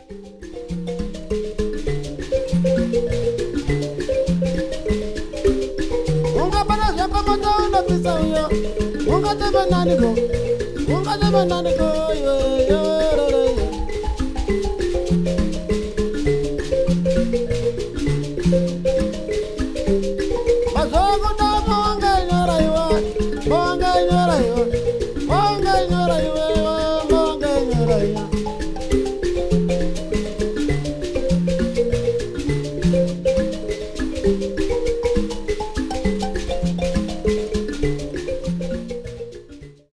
Unga para ya kama taona pisa yo. Unga tebe nani go. Unga tebe nani go yo yo yo yo.